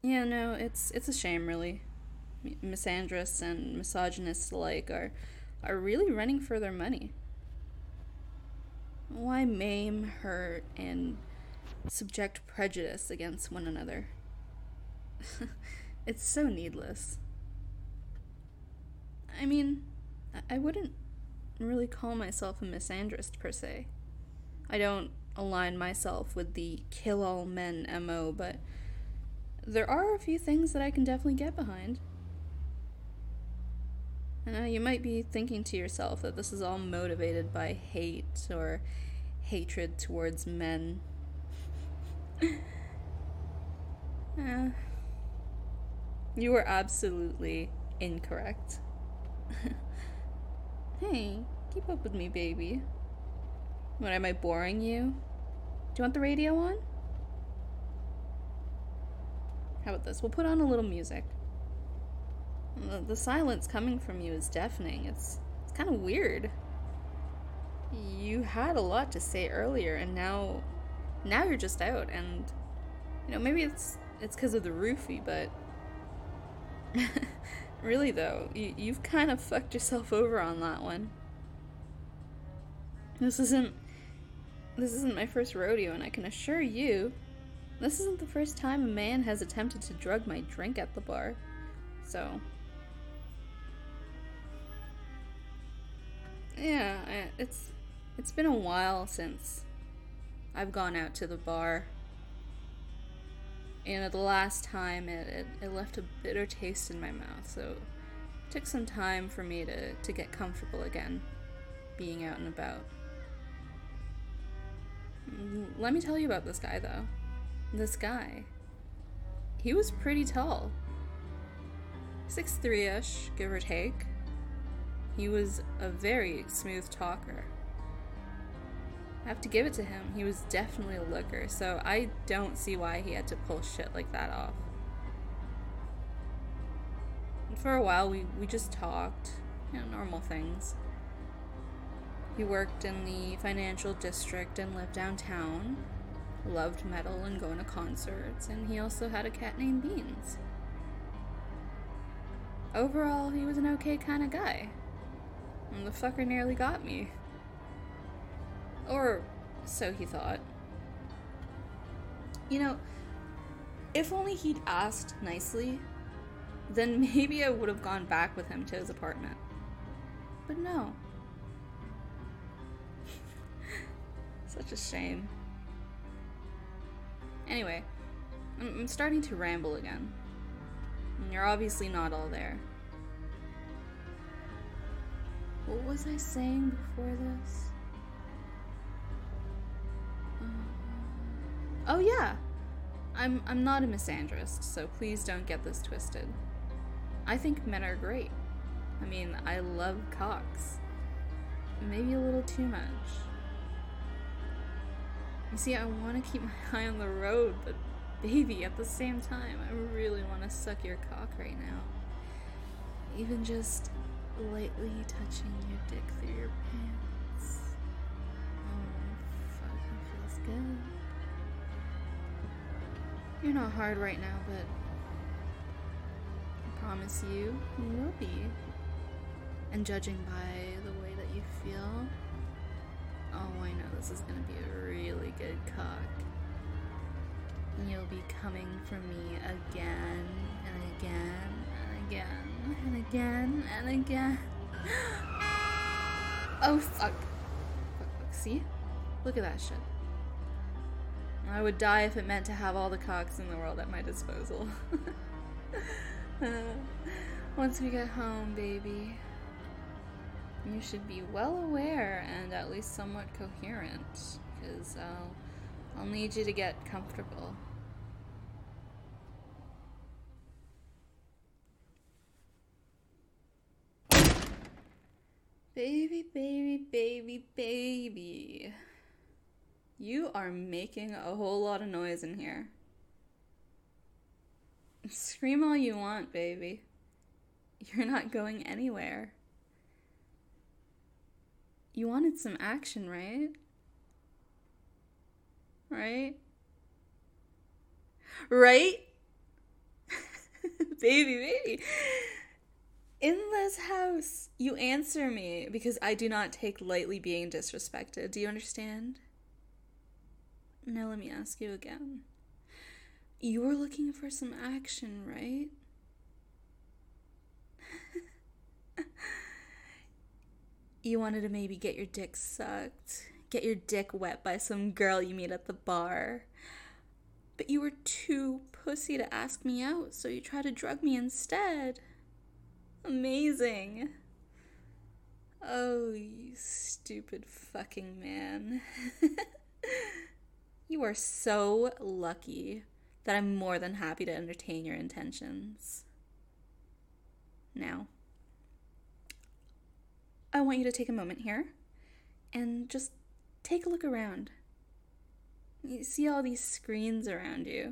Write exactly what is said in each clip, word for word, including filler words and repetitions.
Yeah, no, it's it's a shame, really. Misandrists and misogynists alike are are really running for their money. Why maim, hurt, and subject prejudice against one another? It's so needless. I mean, I wouldn't really call myself a misandrist per se. I don't align myself with the kill all men M O, but there are a few things that I can definitely get behind. I know you might be thinking to yourself that this is all motivated by hate or hatred towards men. uh, you are absolutely incorrect. Hey, keep up with me, baby. What, am I boring you? Do you want the radio on? How about this? We'll put on a little music. The, the silence coming from you is deafening. It's it's kind of weird. You had a lot to say earlier, and now, now you're just out. And you know, maybe it's it's because of the roofie, but really though, you, you've kind of fucked yourself over on that one. This isn't this isn't my first rodeo, and I can assure you, this isn't the first time a man has attempted to drug my drink at the bar. So, yeah, it's it's been a while since I've gone out to the bar. You know, the last time it, it, it left a bitter taste in my mouth, so it took some time for me to, to get comfortable again, being out and about. Let me tell you about this guy, though. This guy. He was pretty tall. six three-ish, give or take. He was a very smooth talker. I have to give it to him. He was definitely a looker, so I don't see why he had to pull shit like that off. And for a while, we, we just talked, you know, normal things. He worked in the financial district and lived downtown, loved metal and going to concerts, and he also had a cat named Beans. Overall, he was an okay kind of guy. And the fucker nearly got me. Or so he thought. You know, if only he'd asked nicely, then maybe I would have gone back with him to his apartment. But no. Such a shame. Anyway, I'm, I'm starting to ramble again. And you're obviously not all there. What was I saying before this? Oh yeah, I'm I'm not a misandrist, so please don't get this twisted. I think men are great. I mean, I love cocks. Maybe a little too much. You see, I want to keep my eye on the road, but baby, at the same time, I really want to suck your cock right now. Even just lightly touching your dick through your pants. Oh, fuck, it feels good. You're not hard right now, but I promise you, you will be. And judging by the way that you feel, oh, I know this is gonna be a really good cock. And you'll be coming for me again and again and again and again and again. Oh, fuck. Fuck, fuck. See? Look at that shit. I would die if it meant to have all the cocks in the world at my disposal. uh, once we get home, baby, you should be well aware and at least somewhat coherent, because I'll, I'll need you to get comfortable. Baby, baby, baby, baby. You are making a whole lot of noise in here. Scream all you want, baby. You're not going anywhere. You wanted some action, right? Right? Right? Baby, baby. In this house, you answer me because I do not take lightly being disrespected. Do you understand? Now let me ask you again. You were looking for some action, right? You wanted to maybe get your dick sucked, get your dick wet by some girl you meet at the bar. But you were too pussy to ask me out, so you tried to drug me instead. Amazing. Oh, you stupid fucking man. You are so lucky that I'm more than happy to entertain your intentions. Now, I want you to take a moment here and just take a look around. You see all these screens around you.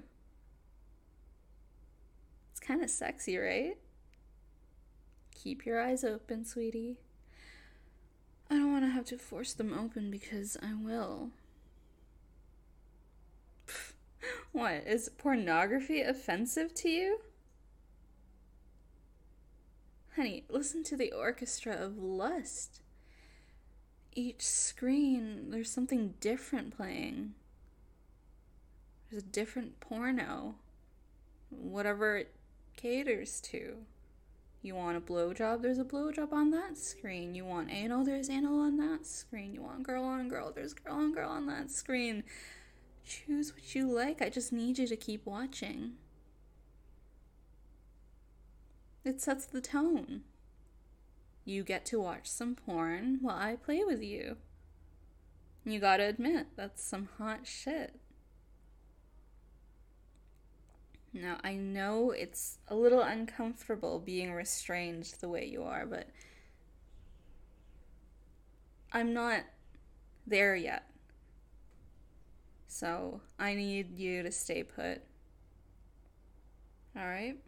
It's kind of sexy, right? Keep your eyes open, sweetie. I don't want to have to force them open because I will. Pfft. What, is pornography offensive to you? Honey, listen to the orchestra of lust. Each screen, there's something different playing. There's a different porno. Whatever it caters to. You want a blowjob, there's a blowjob on that screen. You want anal, there's anal on that screen. You want girl on girl, there's girl on girl on that screen. Choose what you like. I just need you to keep watching. It sets the tone. You get to watch some porn while I play with you. You gotta admit, that's some hot shit. Now, I know it's a little uncomfortable being restrained the way you are, but I'm not there yet. So, I need you to stay put. Alright?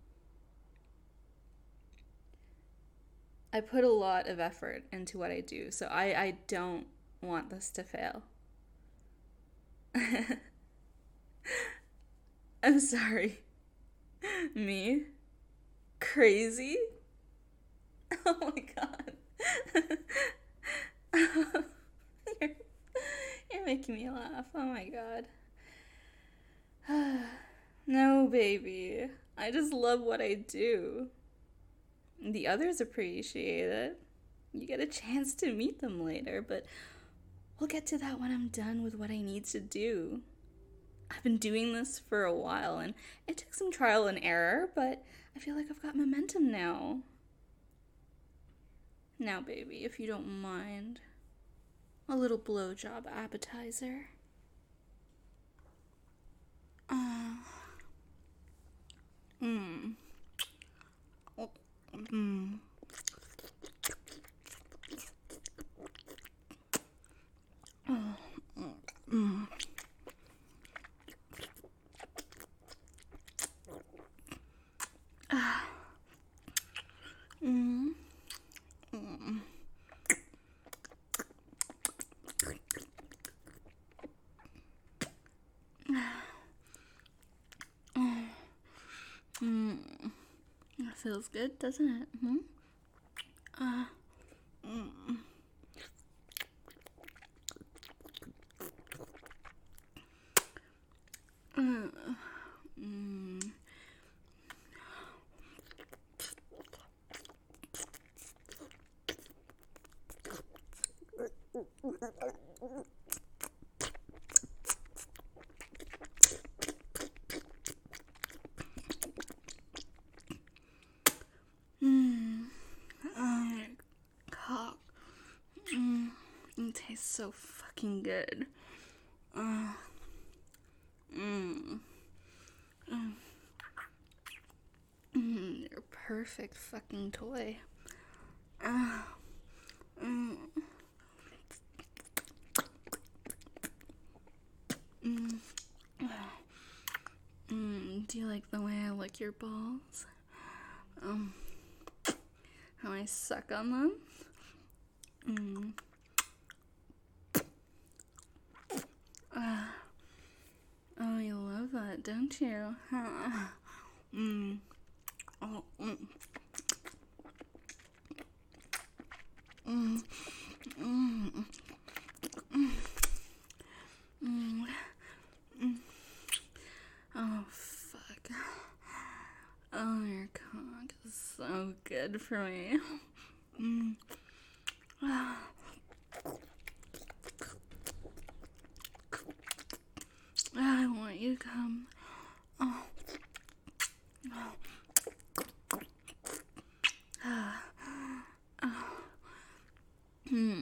I put a lot of effort into what I do, so I, I don't want this to fail. I'm sorry. Me? Crazy? Oh my god. you're, you're making me laugh. Oh my god. No, baby. I just love what I do. The others appreciate it. You get a chance to meet them later, but we'll get to that when I'm done with what I need to do. I've been doing this for a while, and it took some trial and error, but I feel like I've got momentum now. Now, baby, if you don't mind, a little blowjob appetizer. Uh, mm. Oh, mm. Oh, mm. Ah. Mm. Mm. Mm. That feels good, doesn't it? Hmm? Uh, mm. Uh, mm. Mm. Oh, cock. Mm. It tastes so fucking good. Uh. Mm. Mm. Mm. You're a perfect fucking toy. Uh. Mm. Mm. Mm. Do you like the way I lick your balls? Um, how I suck on them? Mm. Uh, oh, you love that, don't you? Huh? Mm. Oh, your cock is so good for me. Mm. I want you to come. Oh. Oh. Ah. Oh. Hmm.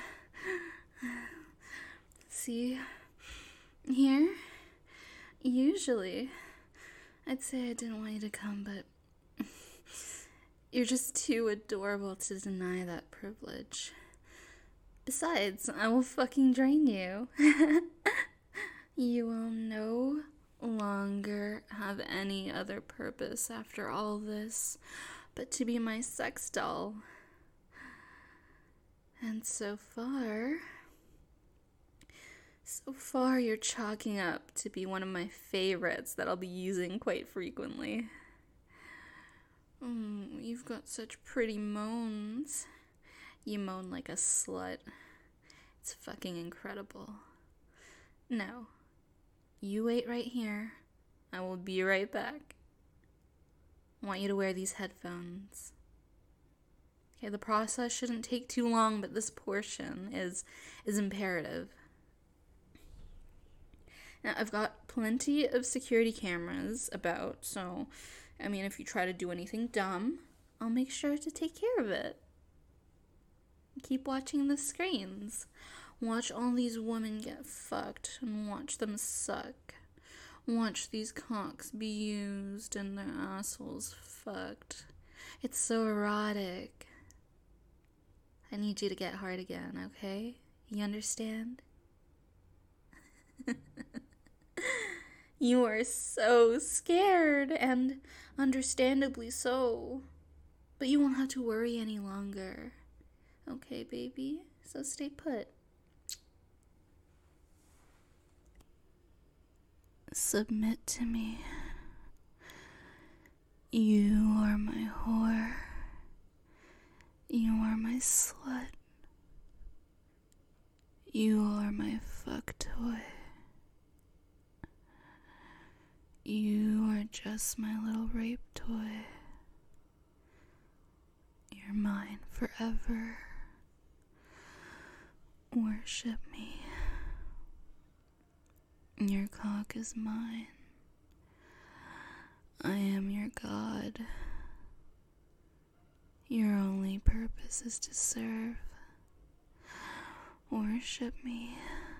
See? Here? Usually, I'd say I didn't want you to come, but you're just too adorable to deny that privilege. Besides, I will fucking drain you. You will no longer have any other purpose after all this but to be my sex doll. And so far, so far you're chalking up to be one of my favorites that I'll be using quite frequently. Mm, you've got such pretty moans. You moan like a slut. It's fucking incredible. Now, you wait right here. I will be right back. I want you to wear these headphones. Okay, the process shouldn't take too long, but this portion is is imperative. Now, I've got plenty of security cameras about, so, I mean, if you try to do anything dumb, I'll make sure to take care of it. Keep watching the screens. Watch all these women get fucked and watch them suck. Watch these cocks be used and their assholes fucked. It's so erotic. I need you to get hard again, okay? You understand? You are so scared, and understandably so. But you won't have to worry any longer. Okay, baby? So stay put. Submit to me. You are my whore. You are my slut. You are my fuck toy. You are just my little rape toy. You're mine forever. Worship me. Your cock is mine. I am your God. Your only purpose is to serve. Worship me.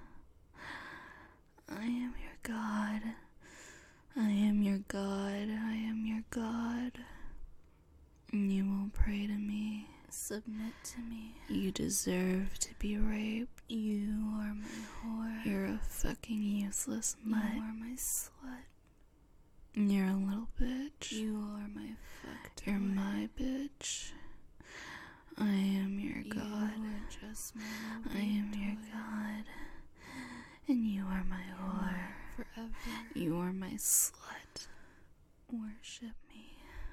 I am your God. I am your God. I am your God. And you will pray to me. Submit to me. You deserve to be raped. You are my whore. You're a fucking useless mutt. You are my slut. You're a little bitch. You are my fuck toy. You're my bitch. I am your God. You are just my I am toy. Your God. And you are my whore. Forever. You are my slut. Worship me.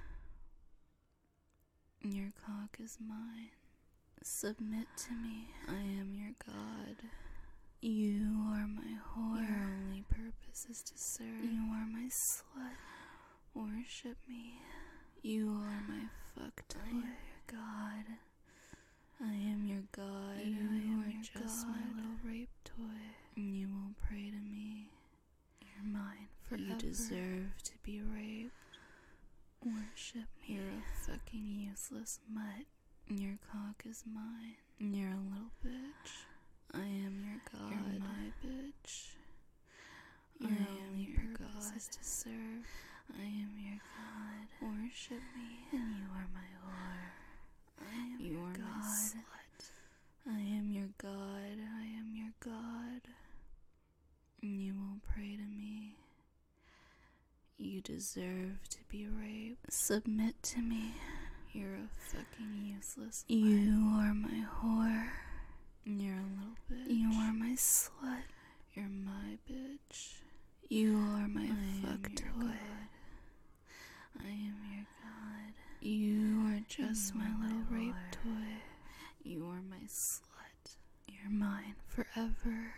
Your cock is mine. Submit to me. I am your God. You are my whore. Your only purpose is to serve. You are my slut. Worship me. You are my fuck toy. I am your God. I am your God. You I are just God. My little rape toy. And you will pray to me. You're mine forever. You deserve to be raped. Worship me. You're a fucking useless mutt. Your cock is mine. You're a little bitch. I am your God. You're my bitch. Your I am your God is to serve. I am your God. Worship me. And you are my whore. I am you your are God. My slut. I am your God. I am your God. And you will pray to me. You deserve to be raped. Submit to me. You're a fucking useless mutt. You are my whore. You're a little bitch. You are my slut. You're my bitch. You are my I fuck toy. God. I am your God. You are just you my are little my rape toy. You are my slut. You're mine forever.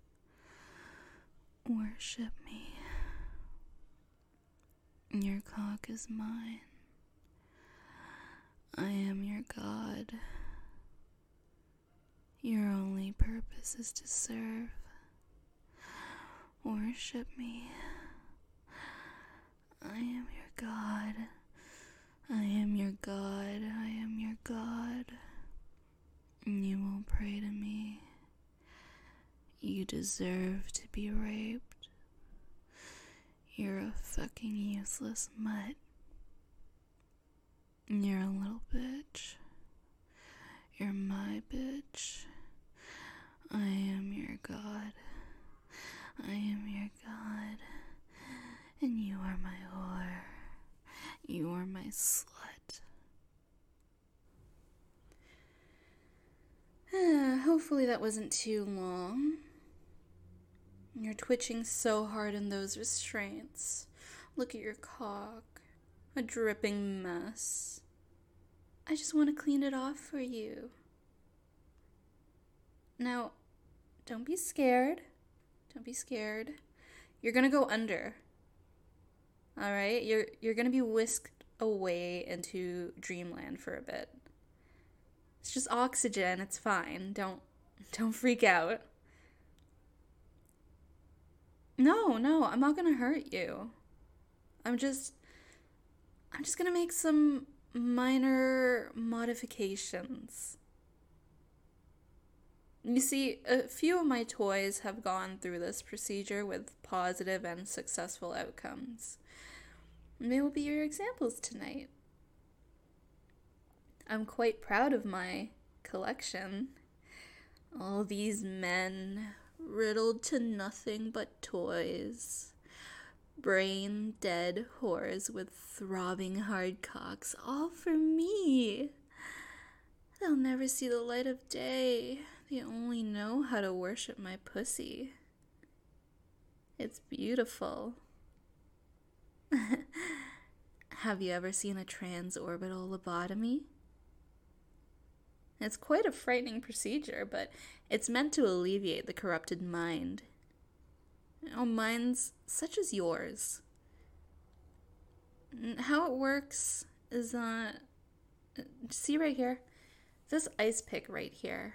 Worship me. Your cock cock is mine. I am your god. Your only purpose is to serve. Worship me. I am your god. I am your god. I am your god. You will pray to me. You deserve to be raped. You're a fucking useless mutt. You're a little bitch. You're my bitch. I am your god. I am your god. And you are my whore. You are my slut. Hopefully that wasn't too long. You're twitching so hard in those restraints. Look at your cock. A dripping mess. I just want to clean it off for you. Now, don't be scared. Don't be scared. You're gonna go under. Alright? You're you're gonna be whisked away into dreamland for a bit. It's just oxygen, it's fine. Don't don't freak out. No, no, I'm not gonna hurt you. I'm just I'm just gonna make some minor modifications. You see, a few of my toys have gone through this procedure with positive and successful outcomes. And they will be your examples tonight. I'm quite proud of my collection. All these men riddled to nothing but toys. Brain dead whores with throbbing hard cocks, all for me. They'll never see the light of day. They only know how to worship my pussy. It's beautiful. Have you ever seen a transorbital lobotomy? It's quite a frightening procedure, but it's meant to alleviate the corrupted mind. You know, minds such as yours. How it works is, uh, see right here? This ice pick right here.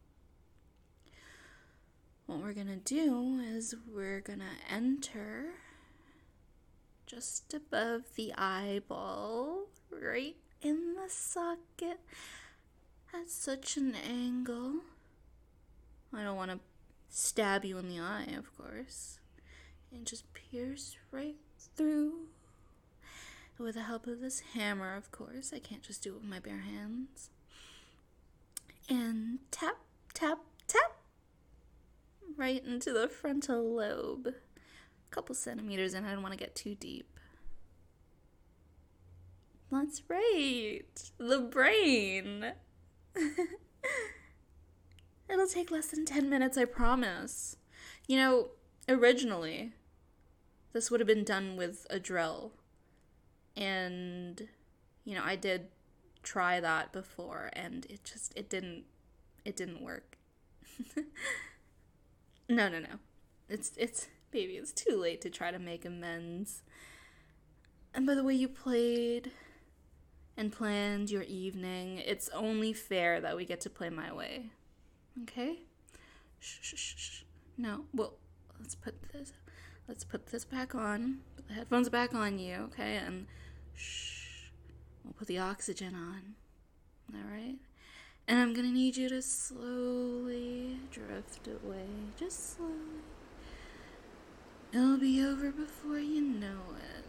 What we're gonna do is we're gonna enter just above the eyeball, right in the socket, at such an angle. I don't want to stab you in the eye, of course. And just pierce right through. With the help of this hammer, of course. I can't just do it with my bare hands. And tap, tap, tap. Right into the frontal lobe. A couple centimeters in, I don't want to get too deep. That's right. The brain. It'll take less than ten minutes, I promise. You know, originally, this would have been done with a drill. And, you know, I did try that before, and it just, it didn't, it didn't work. No, no, no. It's, it's, baby, it's too late to try to make amends. And by the way you played and planned your evening, it's only fair that we get to play my way. Okay? Shh, shh, shh, shh. No, well, let's put this, let's put this back on. Put the headphones back on you, okay? And shh, we'll put the oxygen on. Alright? And I'm gonna need you to slowly drift away. Just slowly. It'll be over before you know it.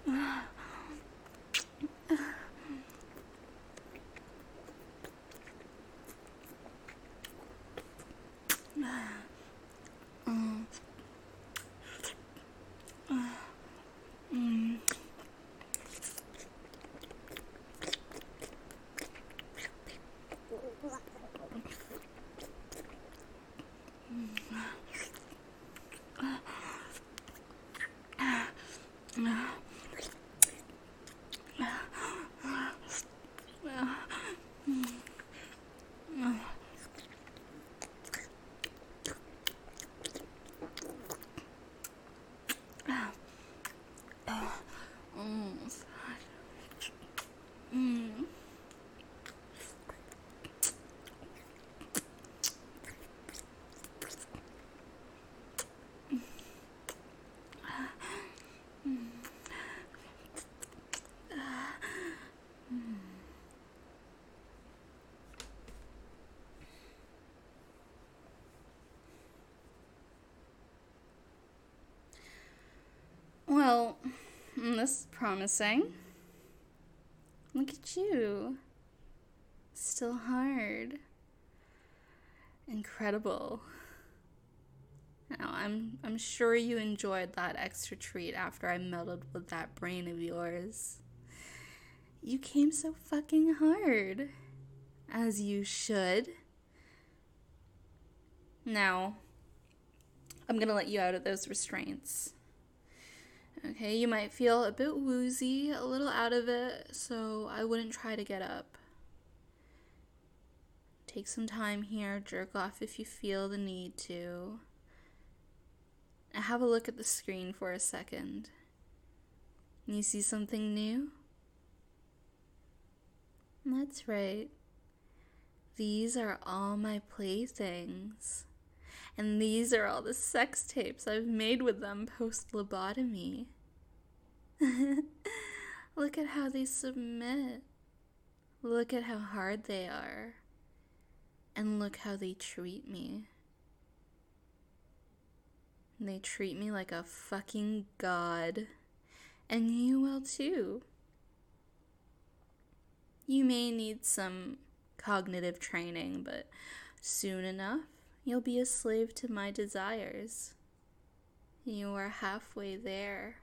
Well, this is promising. Look at you. Still hard. Incredible. Now, I'm I'm sure you enjoyed that extra treat after I melded with that brain of yours. You came so fucking hard. As you should. Now, I'm gonna let you out of those restraints. Okay, you might feel a bit woozy, a little out of it, so I wouldn't try to get up. Take some time here, jerk off if you feel the need to. And have a look at the screen for a second. You see something new? That's right. These are all my playthings. And these are all the sex tapes I've made with them post-lobotomy. Look at how they submit. Look at how hard they are. And look how they treat me. They treat me like a fucking god. And you will too. You may need some cognitive training, but soon enough, you'll be a slave to my desires. You are halfway there.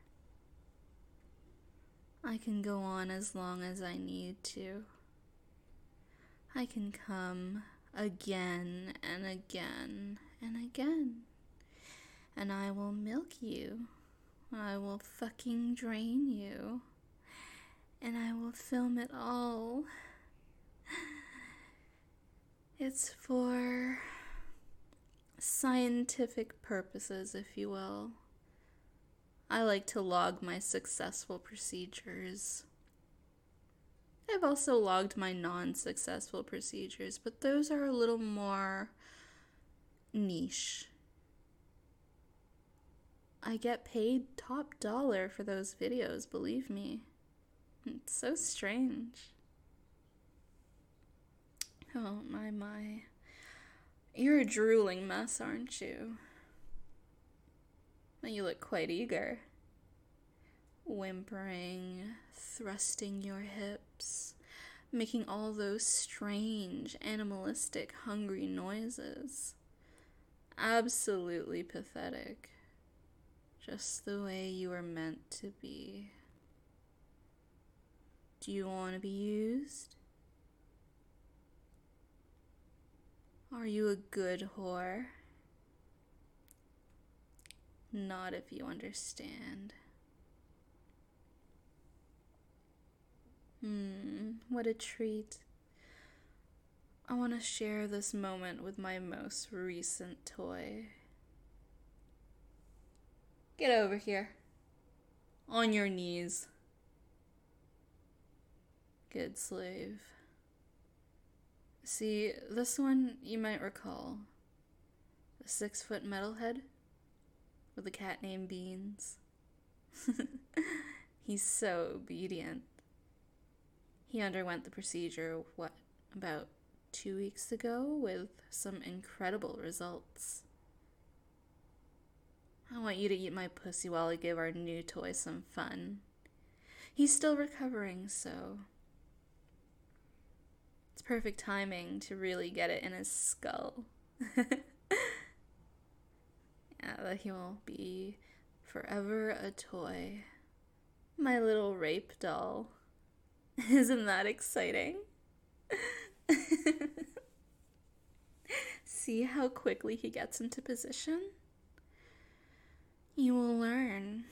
I can go on as long as I need to. I can come again and again and again. And I will milk you. I will fucking drain you. And I will film it all. It's for scientific purposes, if you will. I like to log my successful procedures. I've also logged my non-successful procedures, but those are a little more niche. I get paid top dollar for those videos, believe me. It's so strange. Oh, my, my. You're a drooling mess, aren't you? You look quite eager. Whimpering, thrusting your hips, making all those strange, animalistic, hungry noises. Absolutely pathetic. Just the way you were meant to be. Do you want to be used? Are you a good whore? Not if you understand. Hmm, what a treat. I want to share this moment with my most recent toy. Get over here. On your knees. Good slave. See, this one you might recall. The six-foot metalhead with a cat named Beans. He's so obedient. He underwent the procedure, what, about two weeks ago with some incredible results. I want you to eat my pussy while I give our new toy some fun. He's still recovering, so it's perfect timing to really get it in his skull. Yeah, that he will be forever a toy. My little rape doll. Isn't that exciting? See how quickly he gets into position? You will learn.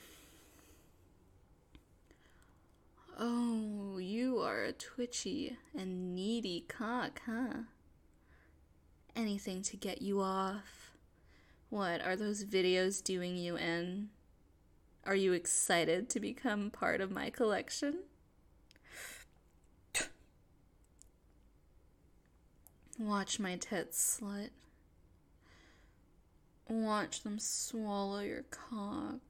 Oh, you are a twitchy and needy cock, huh? Anything to get you off. What, are those videos doing you in? Are you excited to become part of my collection? Watch my tits, slut. Watch them swallow your cock.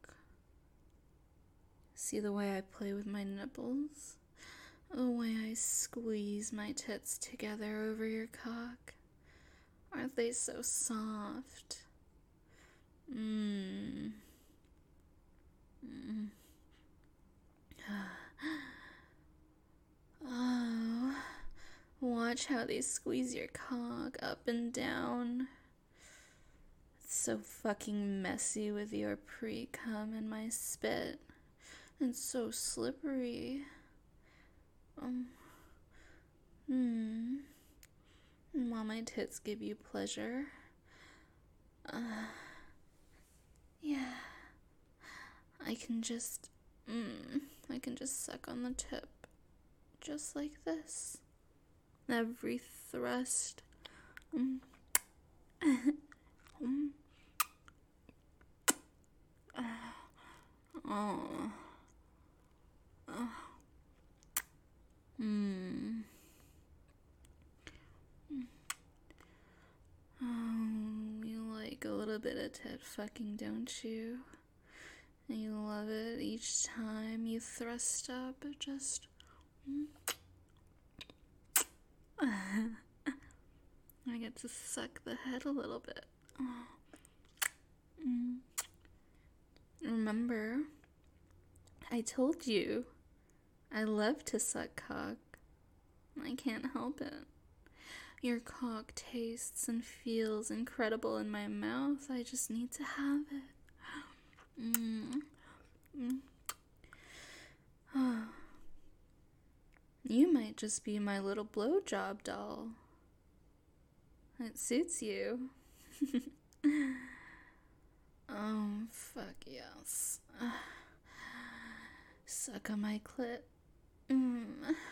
See the way I play with my nipples? The way I squeeze my tits together over your cock? Aren't they so soft? Mmm. Mm. Oh, watch how they squeeze your cock up and down. It's so fucking messy with your pre-cum and my spit. It's so slippery. Um, hmm. While my tits give you pleasure. Uh, yeah. I can just, mm, I can just suck on the tip. Just like this. Every thrust. Mm. mm. Oh. Oh. Mm. Oh, you like a little bit of tit fucking, don't you? And you love it each time you thrust up. It just... I get to suck the head a little bit. Oh. Mm. Remember, I told you I love to suck cock. I can't help it. Your cock tastes and feels incredible in my mouth. I just need to have it. Mm. Mm. Oh. You might just be my little blowjob doll. It suits you. Oh, fuck yes. Suck on my clit. Mm.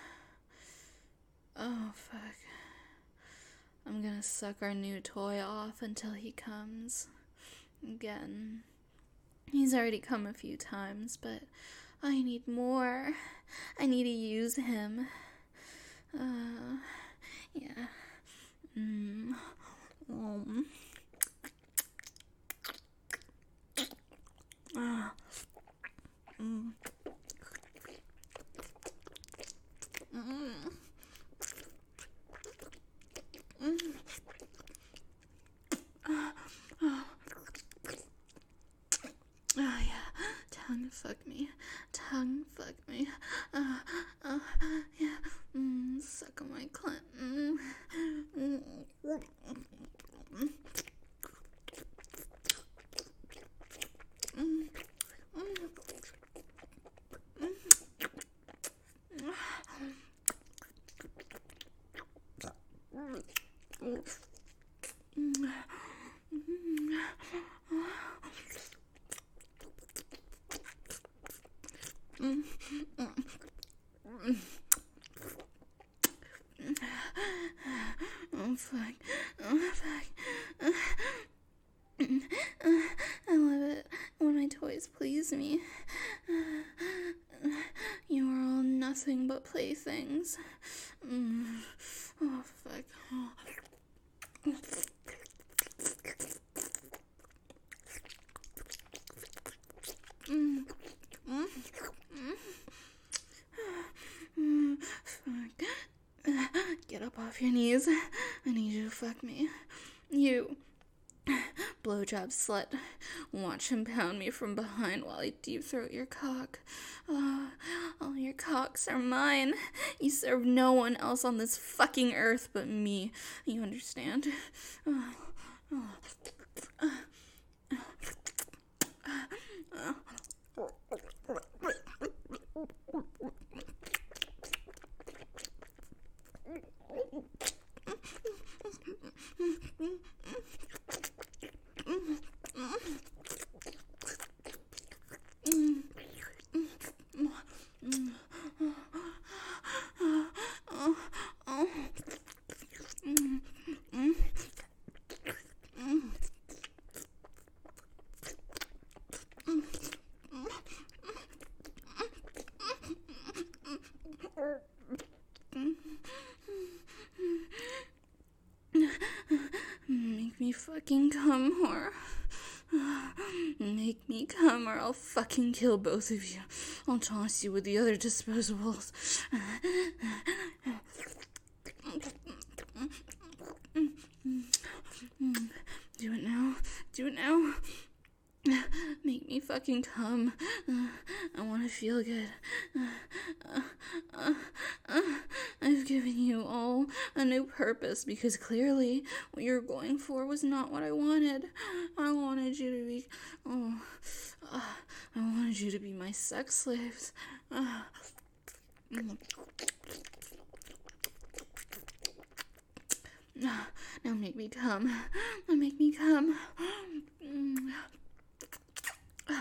Oh, fuck. I'm gonna suck our new toy off until he comes. Again. He's already come a few times, but I need more. I need to use him. Uh, yeah. Mm. Um. Ah. Mm. Mm. Mm. Ah. Ah. Oh yeah, tongue fuck me, tongue fuck me, uh, uh, yeah, mm, suck on my clit, mm, mm, mm, mm, mm, oh fuck, oh fuck, I love it when my toys please me. You are all nothing but playthings. Oh fuck. Mm. Mm. Mm. Fuck. Get up off your knees. I need you to fuck me. You. Blowjob slut. Watch him pound me from behind while I deep throat your cock. Oh, all your cocks are mine. You serve no one else on this fucking earth but me. You understand? Oh, oh. Uh, uh, Make me fucking come, or make me come, or I'll fucking kill both of you. I'll toss you with the other disposables. Do it now. Do it now. Make me fucking come. Uh, I want to feel good. Uh, uh, uh, I've given you all a new purpose because clearly what you're going for was not what I wanted. I wanted you to be. Oh, uh, I wanted you to be my sex slaves. Uh, now make me come. Now make me come. Uh,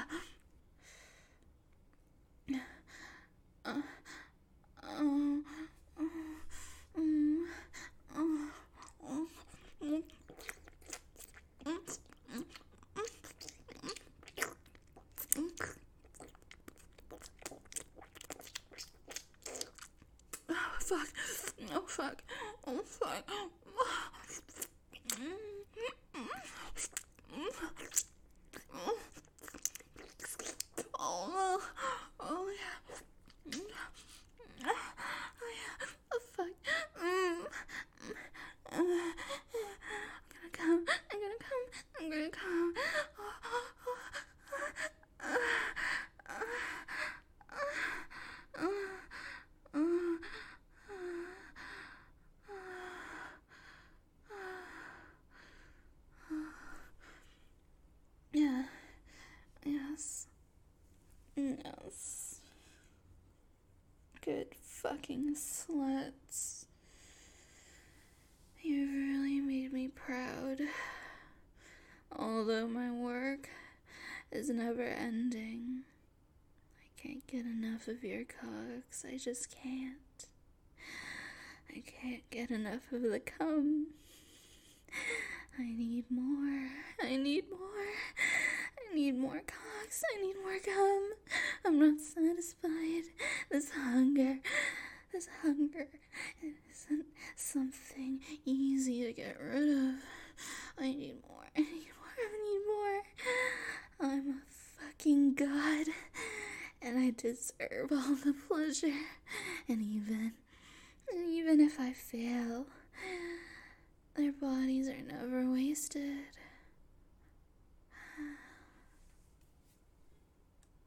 uh, uh, um, uh, uh, oh, fuck. Oh, fuck. Oh, fuck. Oh, oh, yeah. Oh, yeah. Oh, fuck. Mm. Uh, I'm gonna come. I'm gonna come. I'm gonna come. Oh, oh, oh. Uh, uh, uh, uh, yeah. Yes. Yes. Good fucking sluts. You've really made me proud. Although my work is never ending. I can't get enough of your cocks. I just can't. I can't get enough of the cum. I need more. I need more. I need more cocks. I need more cum. I'm not satisfied. This hunger, this hunger isn't something easy to get rid of. I need more. I need more. I need more. I'm a fucking god, and I deserve all the pleasure. And even, and even if I fail, their bodies are never wasted.